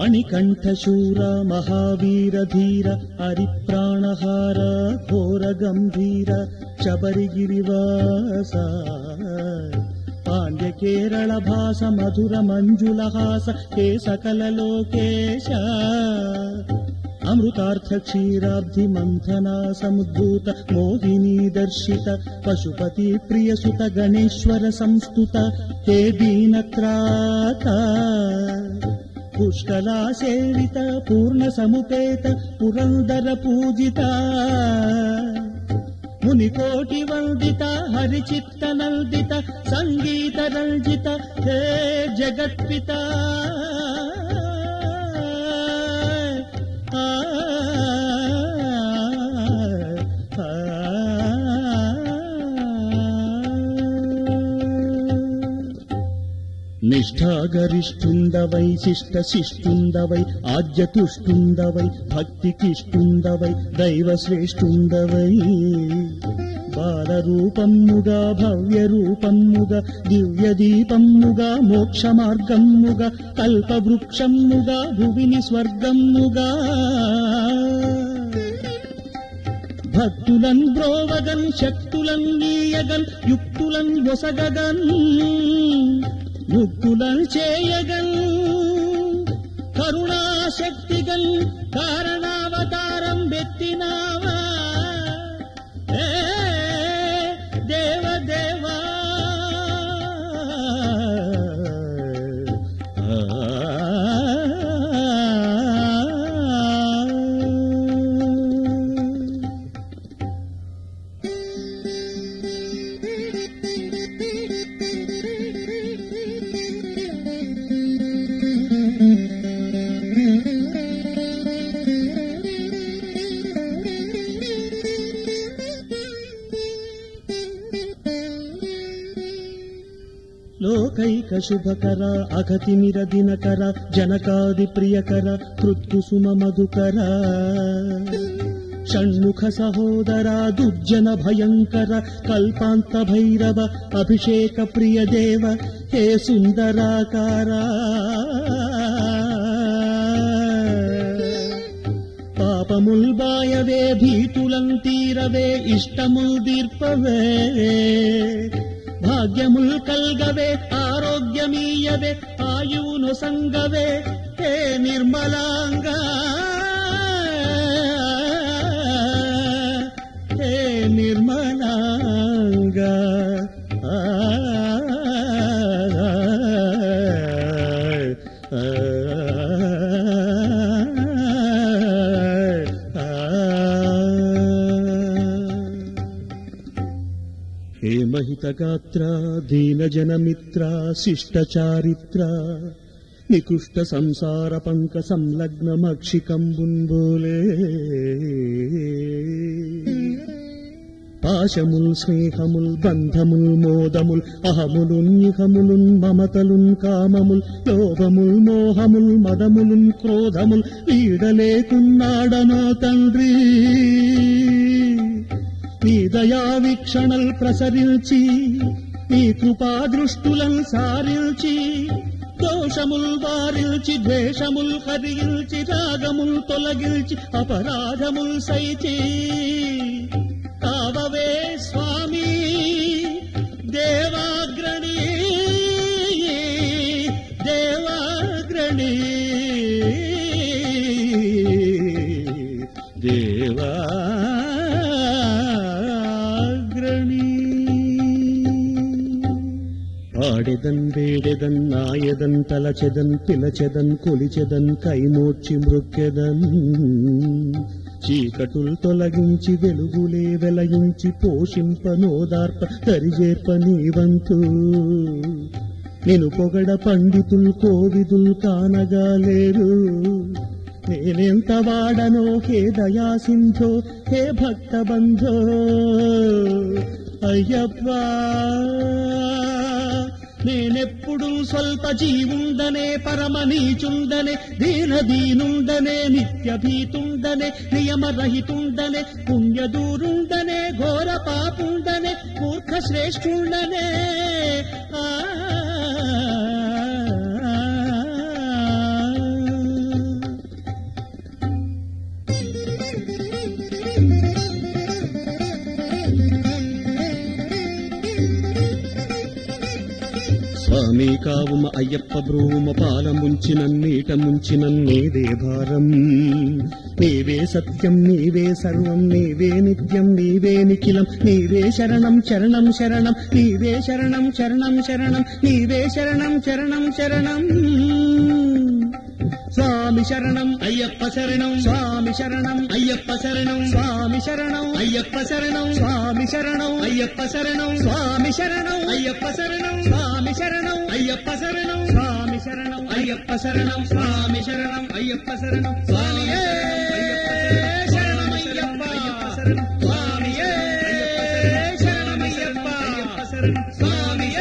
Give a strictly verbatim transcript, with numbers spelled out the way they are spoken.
మణికంఠశూర మహావీర ధీర హరిప్రాణహార ఘోర గంభీర శబరిగిరివాస పాండ్య కేరళ భాస మధుర మంజులహాస హే సకల లోకేశ అమృతార్థ క్షీరాబ్ధి మంథనా సముద్భూత మోహినీ దర్శిత పశుపతి ప్రియసుత గణేశ్వర సంస్తుత హే దీనత్రాత పుష్కలా సేవిత పూర్ణ సముపేత పురందర పూజిత మునికోటి వందిత హరిచిత్త నందిత సంగీత రంజిత హే జగత్పిత నిష్ఠాగరిష్ఠుండవై శిష్ట శిష్టుండవై ఆద్యతుష్టుండవై భక్తికిష్టుండవై దైవ శ్రేష్ఠుండవై బాలరూపమ్ముగా భవ్య రూపమ్ముగా దివ్య దీపమ్ముగా మోక్ష మార్గమ్ముగా కల్పవృక్షమ్ముగా భువిని స్వర్గమ్ముగా భక్తులన్ బ్రోవగన్ శక్తులన్ నీయగన్ యుక్తులన్ ఒసగగన్ ముక్తులన్ చేయగన్ కరుణాశక్తిగన్ కారణావతారం బెత్తినావా ఏ దేవదేవా లోకైక శుభకర అగతి నిరదినకర జనకాది ప్రియకర హృత్కుసుమ మధుకర షణ్ముఖ సహోదర దుర్జన భయంకర కల్పాంత భైరవ అభిషేక ప్రియ దేవ హే సుందరాకార పాపముల్ బాయవే భీతులం తీరవే ఇష్టముల్ దీర్పవే భాగ్యముల్ కల్గవే ఆరోగ్యమీయవే ఆయువును సంగవే హే నిర్మలాంగా హే నిర్మలాంగా హే మహితగాత్ర దీనజనమిత్ర శిష్టచారిత్ర నికృష్ట సంసార పంక సంలగ్నమక్షికంబున్బోలే పాశముల్ స్నేహముల్ బంధముల్ మోదముల్ అహములున్ ఇహములున్ మమతలున్ కామముల్ లోభముల్ మోహముల్ మదములున్ క్రోధముల్ వీడలేకున్నాడనో తండ్రి నీ దయా వీక్షణల్ ప్రసరించి నీ కృపా దృష్టులను సారించి దోషముల్ వారిల్చి ద్వేషముల్ హరించి రాగముల్ తొలగిల్చి అపరాధముల్ సైచి కావవే స్వామి దేవాగ్రణి దేవాగ్రణి దేవా ఆడెదన్ వేడెదన్ నాయదన్ తలచెదన్ పిలచెదన్ కొలిచెదన్ కైమోడ్చి మృక్కెదన్ చీకటుల్ తొలగించి వెలుగులే వెలయించి పోషింపనోదార్ప తరిజేర్ప నీవంతు నేను పొగడ పండితుల్ కోవిదుల్ కానగాలేరు నేనెంత వాడనో హే దయా సింధో హే భక్త బంధో అయ్యప్పా నేనెప్పుడు స్వల్ప జీవుండనే పరమ నీచుండనే దీన దీనుండనే నిత్య భీతుండనే నియమరహితుండనే పుణ్యదూరుండనే ఘోర పాపుండనే మూర్ఖ శ్రేష్ఠుండనే ఆ నీ కావుమ అయ్యప్ప బ్రూమ పాలముంచి నన్నీట ముంచి నన్నేదే భారం నీవే సత్యం నీవే సర్వం నీవే నిత్యం నీవే నిఖిలం నీవే శరణం శరణం శరణం నీవే శరణం శరణం శరణం నీవే శరణం శరణం శరణం స్వామి శరణం అయ్యప్ప శరణం స్వామి శరణం అయ్యప్ప శరణం స్వామి శరణం అయ్యప్ప శరణం స్వామి శరణం అయ్యప్ప శరణం స్వామి శరణం అయ్యప్ప శరణం స్వామి శరణం అయ్యప్ప శరణం స్వామి శరణం అయ్యప్ప శరణం స్వామి శరణం అయ్యప్ప శరణం స్వామియే శరణమయ్యప్ప స్వామియే శరణమయ్యప్ప స్వామియే